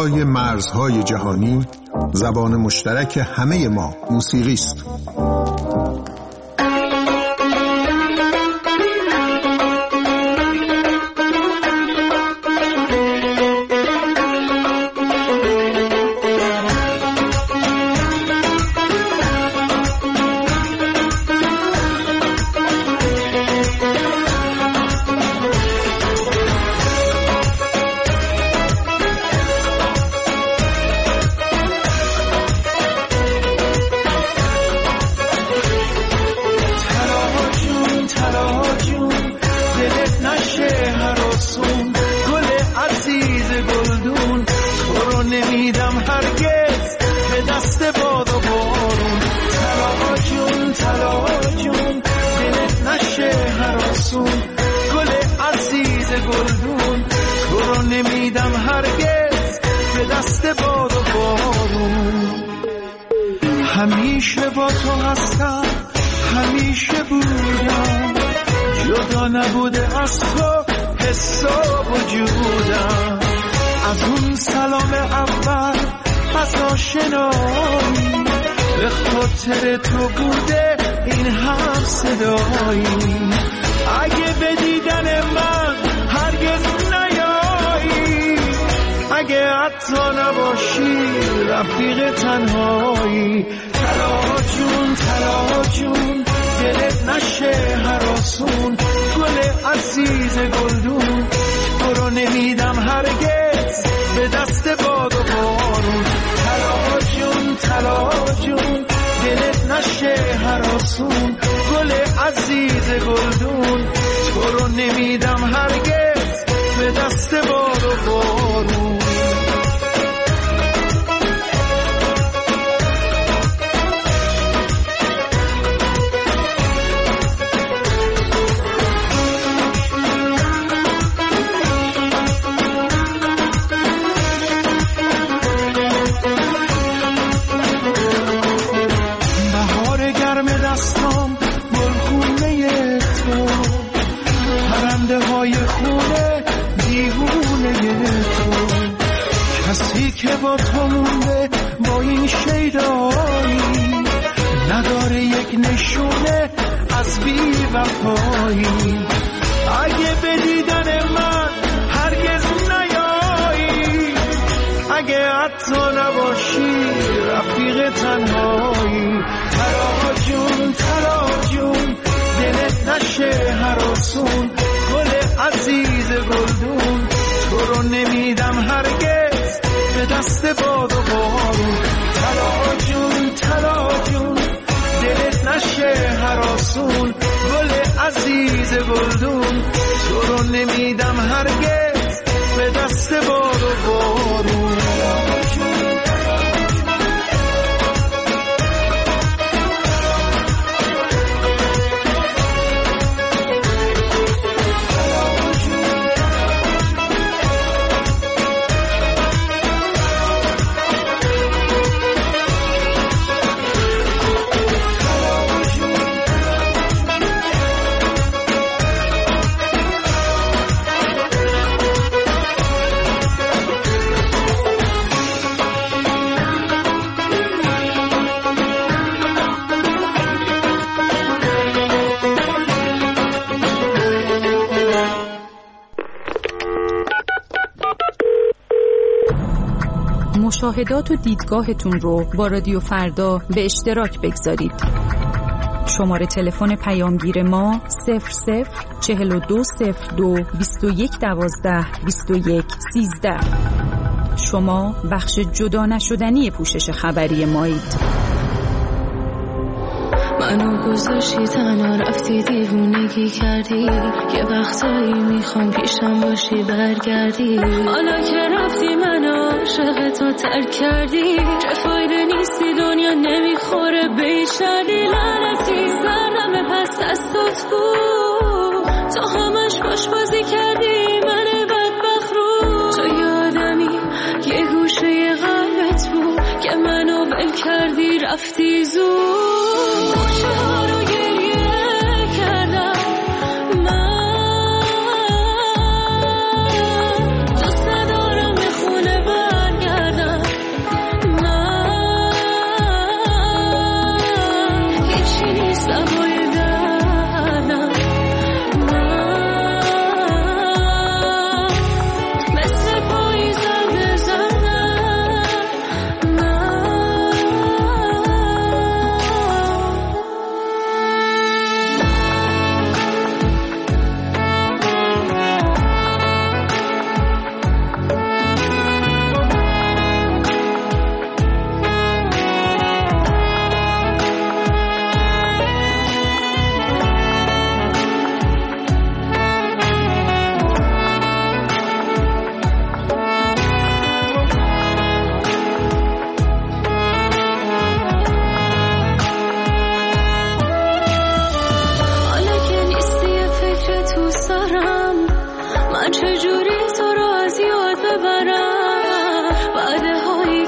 بالای مرزهای جهانی زبان مشترک همه ما موسیقی است. همیشه با تو هستم، همیشه بودم، جدا نبوده از تو حس و وجودم. از اون سلام اول، از آشنایی، به خاطر تو بوده این هم صدایی. اگه به دیدن من هرگز نیایی، اگه حتی نباشی رفیق تنهایی. تلا جون دلت نشه هراسون، گل عزیز گلدون تو رو نمیدم هرگز به دست باد و بارون. تلا جون دلت نشه هراسون، گل عزیز گلدون تو رو نمیدم هرگز به دست باد و بارون. که با تو مونده با این شیدایی، نداره یک نشونه از بی وفایی. اگه به دیدن من هرگز نیایی، اگه حتی نباشی رفیق تنهایی. تلا جون دلت نشه هراسون، گل عزیز گلدون تو رو نمیدم هرگز به دست باد و بارون. تلا جون دلت نشه هراسون، گل عزیز گلدون تو رو نمیدم هرگز به دست باد و بارون. مشاهدات و دیدگاهتون رو با رادیو فردا به اشتراک بگذارید. شماره تلفن پیامگیر ما 00420221122113. شما بخش جدا نشدنی پوشش خبری مایید. منو گذاشتی تنها رفتی دیوونگی کردی، یه وقتایی میخوام پیشم باشی برگردی. حالا که رفتی منو عاشق تو ترک کردی، چه فایده نیستی دنیا نمیخوره بیشتری. لعنتی سرم پس دستات بود، تو همش باش بازی کردی من بدبخت رو. تو یادمی یه گوشه قلبت بود که منو ول کردی رفتی زود. دوست ندارم به خونه برگردم.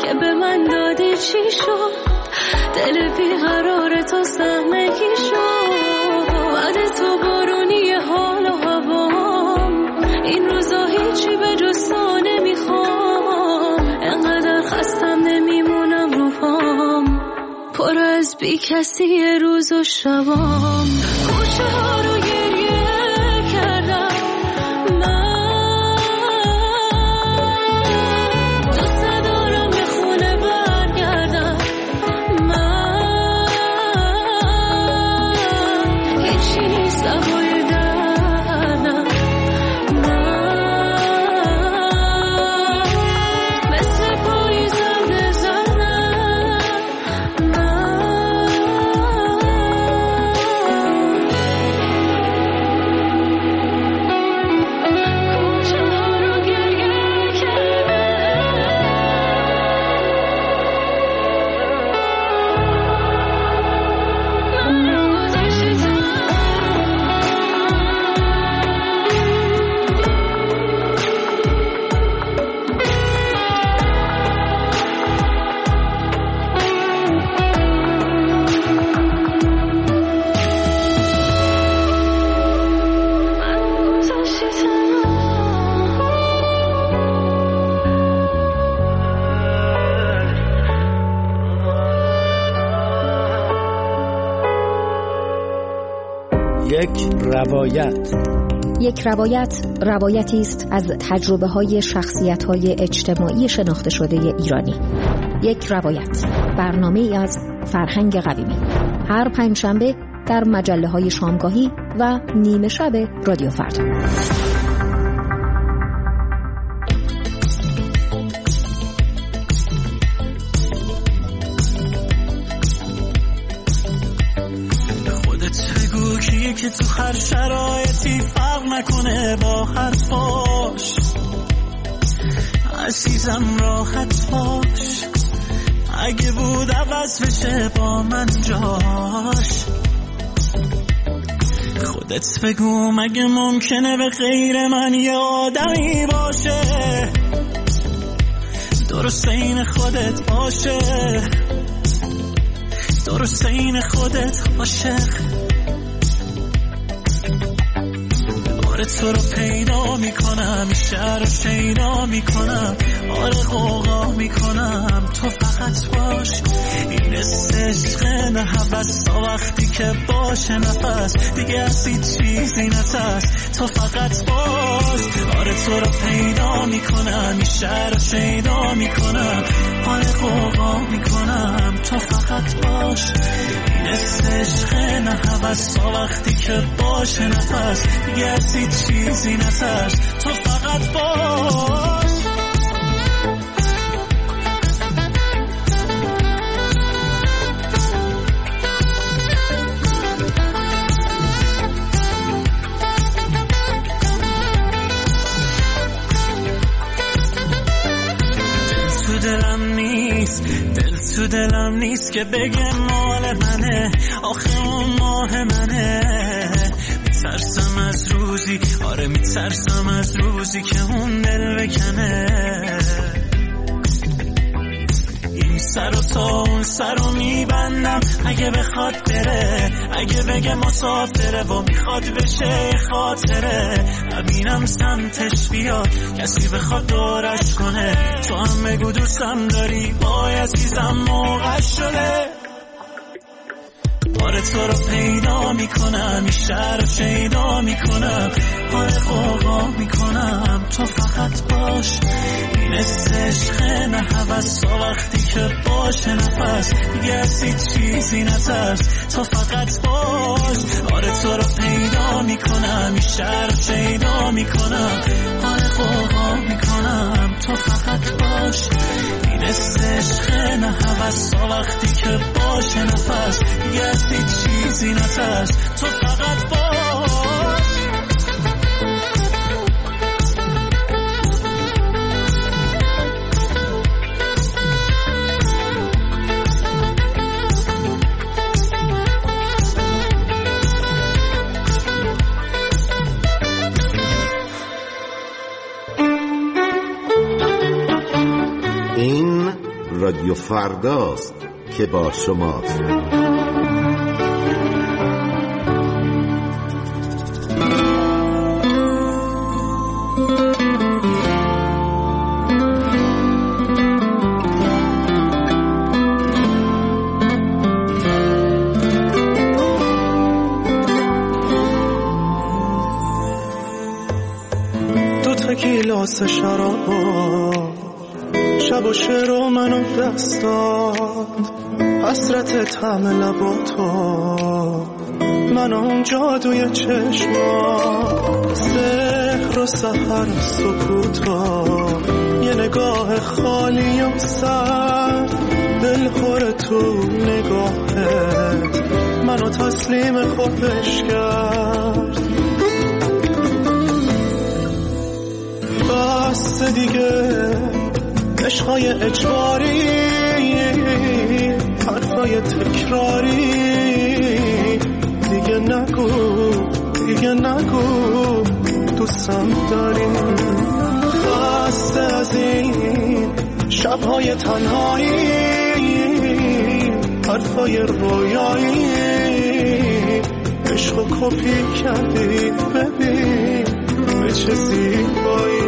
که به من دادی چی شد؟ دل بیقرار تو سهمگی شد. بعد تو بارونی حال و هوام، این روزا هیچی به جز تو نمیخوام. انقدر خستم نمیمونم رو پام، پر از بی کسی روز و شبام. کوچه ها رو گریه کردم من، دوست دارم به خونه برگردم من. هیچی نیست هوای دردم من، مثل پایی زنده زنم من. کوچه ها رو گریه کردم من، گذشتم. یک روایت روایتی است از تجربه‌های شخصیت‌های اجتماعی شناخته شده ایرانی. یک روایت، برنامه‌ای از فرهنگ قویمی، هر پنجشنبه در مجله‌های شامگاهی و نیمه شب رادیو فردا. که تو هر شرایطی فرق نکنه با حرفاش. عزیزم راحت باش، اگه بود عوض بشه با من جاش. خودت بگو مگه ممکنه به غیر من یه آدمی باشه درست این خودت باشه، درست این خودت عاشق. تو رو پیدا میکنم، شهر رو شیدا میکنم، آره غوغا میکنم، تو فقط باش. این عشق نه هوس، تا وقتی که باشه نفس دیگه از هیچ چیزی نترس، تو فقط باش. آره تو رو پیدا میکنم، شهر رو شیدا میکنم، آره غوغا میکنم، تو فقط باش. این عشق نه هوس، تا وقتی که باشه نفس دیگه از هیچ چیزی نترس، تو فقط باش. دل تو دلم نیست که بگه مال منه، آخه اون ماه منه. میترسم از روزی، آره میترسم از روزی که اون دل بکنه. این سر و تا اون سر رو میبندم اگه بخواد بره، اگه بگه مسافره و میخواد بشه خاطره. نبینم سمتش بیاد کسی بخواد دورش کنه، تو هم بگو دوستم داری وای عزیزم موقع شده. آره تو رو پیدا میکنم، این شهر رو شیدا میکنم، آره غوغا میکنم، تو فقط باش. این عشق نه هوس، تا وقتی که باشه نفس دیگه از هیچ چیزی نترس، تو فقط باش. آره تو رو پیدا میکنم، این شهر رو شیدا میکنم، آره غوغا میکنم، تو فقط باش. این عشق نه هوس، تا وقتی که باشه نفس دیگه از هیچ چیزی نترس، تو فقط باش. رادیو فرداست که با شماست. گیلاس شراب شب و شعر و منو دست داد، حسرت طعم لباتو منو اون جادوی چشما، سحر و سحر سکوتا، یه نگاه خالی و سر دل خور تو نگاهت منو تسلیم خودش کرد. بس دیگه عشقای اجباری، حرفای تکراری، دیگه نگو دوستم داری. خسته از این شبهای تنهایی، حرفای رویایی، عشقو کپی کردی ببین به چه زیبایی.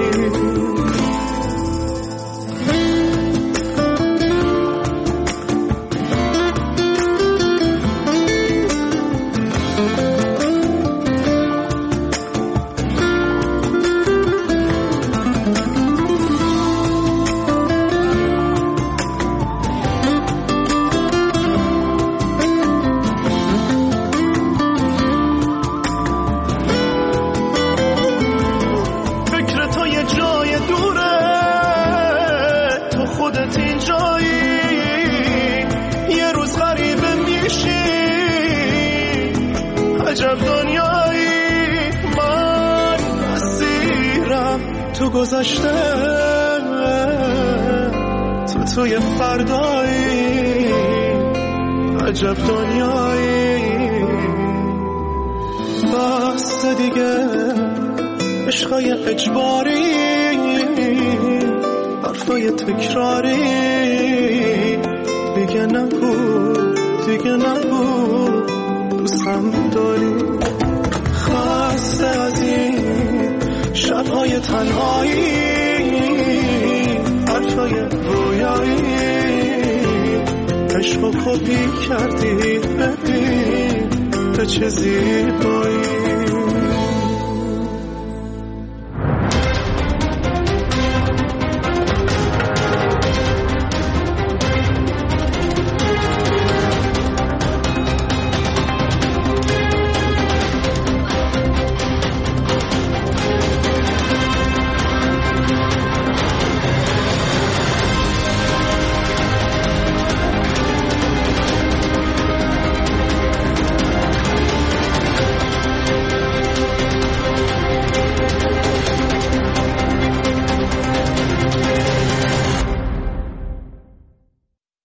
عجب دنیایی، من اسیرم تو گذشته، تو توی فردایی. عجب دنیایی، بس دیگه عشقای اجباری، حرفای تکراری، دیگه نگو دوستم داری. خسته از این شبهای تنهایی، حرفای رویایی، عشقو کپی کردی ببین به چه زیبایی.